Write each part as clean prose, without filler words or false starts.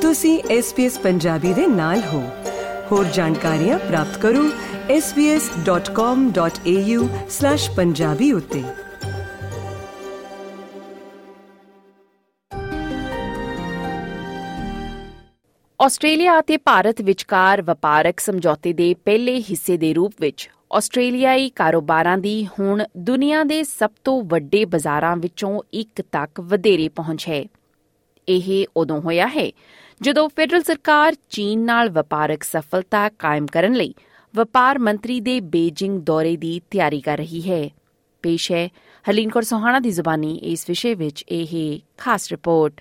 ਤੁਸੀਂ SBS ਪੰਜਾਬੀ ਦੇ ਨਾਲ ਹੋ। ਹੋਰ ਜਾਣਕਾਰੀਆਂ ਪ੍ਰਾਪਤ ਕਰੋ sbs.com.au/punjabi ਉੱਤੇ। ਆਸਟ੍ਰੇਲੀਆ ਅਤੇ ਭਾਰਤ ਵਿਚਕਾਰ ਵਪਾਰਕ ਸਮਝੌਤੇ ਦੇ ਪਹਿਲੇ ਹਿੱਸੇ ਦੇ ਰੂਪ ਵਿੱਚ ਆਸਟ੍ਰੇਲੀਆਈ ਕਾਰੋਬਾਰਾਂ ਦੀ ਹੁਣ ਦੁਨੀਆ ਦੇ ਸਭ ਤੋਂ ਵੱਡੇ ਬਾਜ਼ਾਰਾਂ ਵਿੱਚੋਂ ਇੱਕ ਤੱਕ ਵਧੇਰੇ ਪਹੁੰਚ ਹੈ। ਇਹ ਉਦੋਂ ਹੋਇਆ ਹੈ ਜਦੋਂ ਫੈਡਰਲ ਸਰਕਾਰ ਚੀਨ ਨਾਲ ਵਪਾਰਕ ਸਫਲਤਾ ਕਾਇਮ ਕਰਨ ਲਈ ਵਪਾਰ ਮੰਤਰੀ ਦੇ ਬੀਜਿੰਗ ਦੌਰੇ ਦੀ ਤਿਆਰੀ ਕਰ ਰਹੀ ਹੈ। ਪੇਸ਼ ਹੈ ਹਰਲੀਨ ਕੌਰ ਸੋਹਾਣਾ ਦੀ ਜ਼ੁਬਾਨੀ ਇਸ ਵਿਸ਼ੇ ਵਿੱਚ ਇਹ ਖਾਸ ਰਿਪੋਰਟ।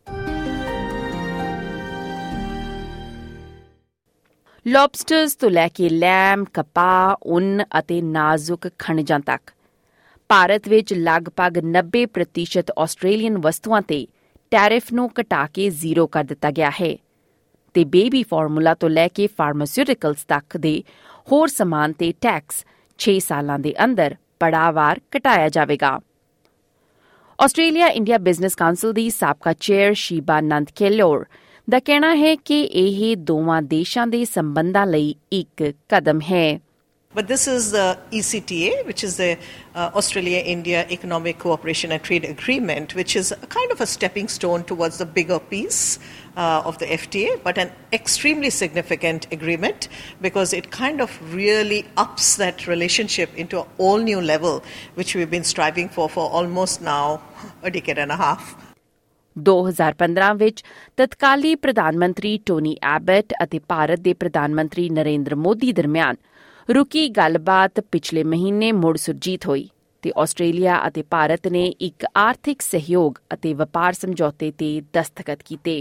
ਲੌਬਸਟਰਸ ਤੋਂ ਲੈ ਕੇ ਲੈਮ, ਕਪਾਹ, ਉੱਨ ਅਤੇ ਨਾਜ਼ੁਕ ਖਣਿਜਾਂ ਤੱਕ ਭਾਰਤ ਵਿੱਚ ਲਗਭਗ 90% ਆਸਟ੍ਰੇਲੀਅਨ ਵਸਤੂਆਂ ਤੇ ਟੈਰਿਫ ਨੂੰ ਘਟਾ ਕੇ ਜ਼ੀਰੋ ਕਰ ਦਿੱਤਾ ਗਿਆ ਹੈ ਤੇ ਬੇਬੀ ਫਾਰਮੂਲਾ ਤੋਂ ਲੈ ਕੇ ਫਾਰਮਾਸਿਊਟੀਕਲਸ ਤੱਕ ਦੇ ਹੋਰ ਸਮਾਨ ਤੇ ਟੈਕਸ 6 ਸਾਲਾਂ ਦੇ ਅੰਦਰ ਪੜਾਅਵਾਰ ਘਟਾਇਆ ਜਾਵੇਗਾ। ਆਸਟ੍ਰੇਲੀਆ ਇੰਡੀਆ ਬਿਜ਼ਨਸ ਕਾਉਂਸਲ ਦੀ ਸਾਬਕਾ ਚੇਅਰ ਸ਼ੀਬਾ ਨੰਦ ਕੇਲੋਰ ਦਾ ਕਹਿਣਾ ਹੈ ਕਿ ਇਹ ਦੋਵਾਂ ਦੇਸ਼ਾਂ ਦੇ ਸੰਬੰਧਾਂ ਲਈ ਇੱਕ ਕਦਮ ਹੈ। But this is the ECTA, which is the Australia-India Economic Cooperation and Trade Agreement, which is a kind of a stepping stone towards the bigger piece of the FTA, but an extremely significant agreement because it kind of really ups that relationship into an all-new level, which we've been striving for almost now a decade and a half. 2015 ਵਿੱਚ ਤਤਕਾਲੀ ਪ੍ਰਧਾਨ ਮੰਤਰੀ Tony Abbott ਅਤੇ ਭਾਰਤ ਦੇ ਪ੍ਰਧਾਨ ਮੰਤਰੀ ਨਰਿੰਦਰ ਮੋਦੀ ਦਰਮਿਆਨ ਰੁਕੀ ਗੱਲਬਾਤ ਪਿਛਲੇ ਮਹੀਨੇ ਮੁੜ ਸੁਰਜੀਤ ਹੋਈ ਤੇ ਆਸਟ੍ਰੇਲੀਆ ਅਤੇ ਭਾਰਤ ਨੇ ਇੱਕ ਆਰਥਿਕ ਸਹਿਯੋਗ ਅਤੇ ਵਪਾਰ ਸਮਝੌਤੇ ਤੇ ਦਸਤਖਤ ਕੀਤੇ।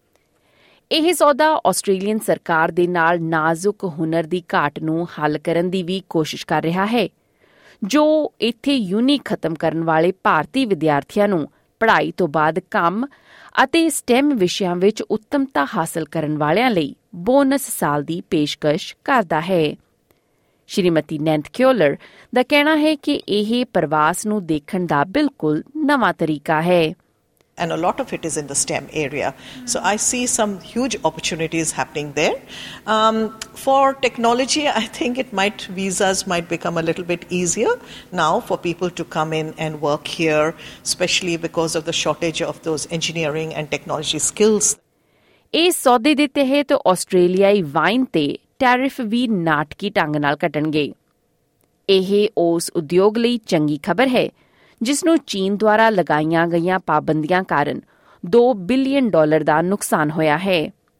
ਇਹ ਸੌਦਾ ਆਸਟ੍ਰੇਲੀਅਨ ਸਰਕਾਰ ਦੇ ਨਾਲ ਨਾਜ਼ੁਕ ਹੁਨਰ ਦੀ ਘਾਟ ਨੂੰ ਹੱਲ ਕਰਨ ਦੀ ਵੀ ਕੋਸ਼ਿਸ਼ ਕਰ ਰਿਹਾ ਹੈ, ਜੋ ਇੱਥੇ ਯੂਨੀ ਖਤਮ ਕਰਨ ਵਾਲੇ ਭਾਰਤੀ ਵਿਦਿਆਰਥੀਆਂ ਨੂੰ ਪੜ੍ਹਾਈ ਤੋਂ ਬਾਅਦ ਕੰਮ ਅਤੇ ਸਟੈਮ ਵਿਸ਼ਿਆਂ ਵਿੱਚ ਉੱਤਮਤਾ ਹਾਸਲ ਕਰਨ ਵਾਲਿਆਂ ਲਈ ਬੋਨਸ ਸਾਲ ਦੀ ਪੇਸ਼ਕਸ਼ ਕਰਦਾ ਹੈ। ਸ਼੍ਰੀਮਤੀ ਨੈਂਥ ਕਿਓਲਰ ਦਾ ਕਹਿਣਾ ਹੈ ਕਿ ਇਹ ਪ੍ਰਵਾਸ ਨੂੰ ਦੇਖਣ ਦਾ ਬਿਲਕੁਲ ਨਵਾਂ ਤਰੀਕਾ ਹੈ। And a lot of it is in the STEM area. So I see some huge opportunities happening there. For technology, I think visas might become a little bit easier now for people to come in and work here, especially because of the shortage of those engineering and technology skills. ਇਸ ਸੌਦੇ ਦੇ ਤਹਿਤ ਆਸਟ੍ਰੇਲੀਆਈ wine ਤੇ tariff ਵੀ ਨਾਟਕੀ ਢੰਗ ਨਾਲ ਘਟਣਗੇ। ਇਹ ਉਸ ਉਦਯੋਗ ਲਈ ਚੰਗੀ ਖਬਰ ਹੈ ਜਿਸ ਨੂੰ ਚੀਨ ਦੁਆਰਾ ਲਗਾਈਆਂ ਗਈਆਂ ਪਾਬੰਦੀਆਂ ਕਾਰਨ $2 ਬਿਲੀਅਨ ਦਾ ਨੁਕਸਾਨ ਹੋਇਆ ਹੈ।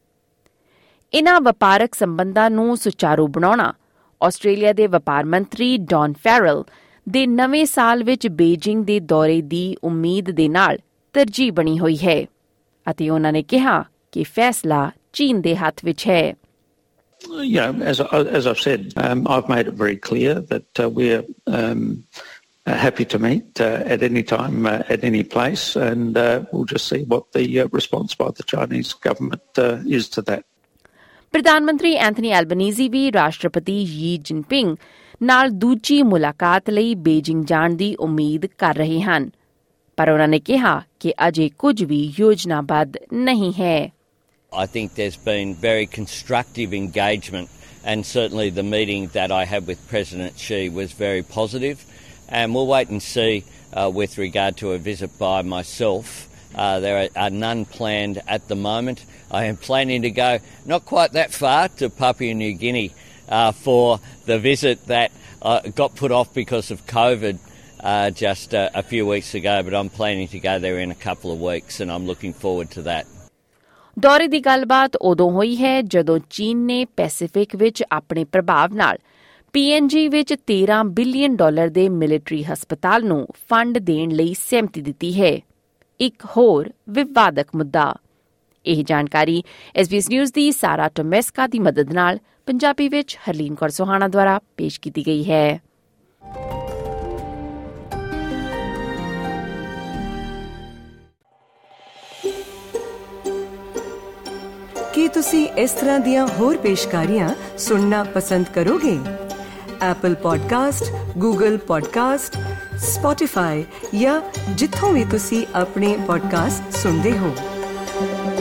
ਇਨ੍ਹਾਂ ਵਪਾਰਕ ਸੰਬੰਧਾਂ ਨੂੰ ਸੁਚਾਰੂ ਬਣਾਉਣਾ ਆਸਟ੍ਰੇਲੀਆ ਦੇ ਵਪਾਰ ਮੰਤਰੀ ਡੌਨ ਫੈਰਲ ਦੇ ਨਵੇਂ ਸਾਲ ਵਿੱਚ ਬੀਜਿੰਗ ਦੇ ਦੌਰੇ ਦੀ ਉਮੀਦ ਦੇ ਨਾਲ ਤਰਜੀਹ ਬਣੀ ਹੋਈ ਹੈ ਅਤੇ ਉਨ੍ਹਾਂ ਨੇ ਕਿਹਾ ਕਿ ਫੈਸਲਾ ਚੀਨ ਦੇ ਹੱਥ ਵਿੱਚ ਹੈ। As I've said, I've made it very clear that we're happy to meet at any time, at any place, and we'll just see what the response by the Chinese government is to that. ਪ੍ਰਧਾਨ ਮੰਤਰੀ Anthony Albanese ਵੀ ਰਾਸ਼ਟਰਪਤੀ ਯੀ Jinping ਨਾਲ ਦੂਜੀ ਮੁਲਾਕਾਤ ਲਈ Beijing ਜਾਣ ਦੀ ਉਮੀਦ ਕਰ ਰਹੇ ਹਨ, ਪਰ ਉਨ੍ਹਾਂ ਨੇ ਕਿਹਾ ਕਿ ਅਜੇ ਕੁਝ ਵੀ ਯੋਜਨਾਬੱਧ ਨਹੀਂ ਹੈ। I think there's been very constructive engagement, and certainly the meeting that I had with President Xi was very positive, and we'll wait and see with regard to a visit by myself. There are none planned at the moment. I am planning to go not quite that far to Papua New Guinea for the visit that got put off because of COVID just a few weeks ago, but I'm planning to go there in a couple of weeks, and I'm looking forward to that. ਦੌਰੇ ਦੀ ਗੱਲਬਾਤ ਉਦੋਂ ਹੋਈ ਹੈ ਜਦੋਂ ਚੀਨ ਨੇ Pacific ਵਿੱਚ ਆਪਣੇ ਪ੍ਰਭਾਵ ਨਾਲ PNG ਵਿੱਚ $13 ਬਿਲੀਅਨ ਦੇ ਮਿਲਟਰੀ ਹਸਪਤਾਲ ਨੂੰ ਫੰਡ ਦੇਣ ਲਈ ਸਹਿਮਤੀ ਦਿੱਤੀ ਹੈ। ਇੱਕ ਹੋਰ ਵਿਵਾਦਕ ਮੁੱਦਾ। ਇਹ ਜਾਣਕਾਰੀ SBS ਨਿਊਜ਼ ਦੀ ਸਾਰਾ ਟੋਮੈਸਕਾ ਦੀ ਮਦਦ ਨਾਲ ਪੰਜਾਬੀ ਵਿੱਚ ਹਰਲੀਨ ਕੌਰ ਸੋਹਾਣਾ ਦੁਆਰਾ ਪੇਸ਼ ਕੀਤੀ ਗਈ ਹੈ। ਕੀ ਤੁਸੀਂ ਇਸ ਤਰ੍ਹਾਂ ਦੀਆਂ ਹੋਰ ਪੇਸ਼ਕਾਰੀਆਂ ਸੁਣਨਾ ਪਸੰਦ ਕਰੋਗੇ? Apple podcast, Google podcast, Spotify ਜਾਂ ਜਿੱਥੋਂ ਵੀ ਤੁਸੀਂ ਆਪਣੇ ਪੋਡਕਾਸਟ ਸੁਣਦੇ ਹੋ।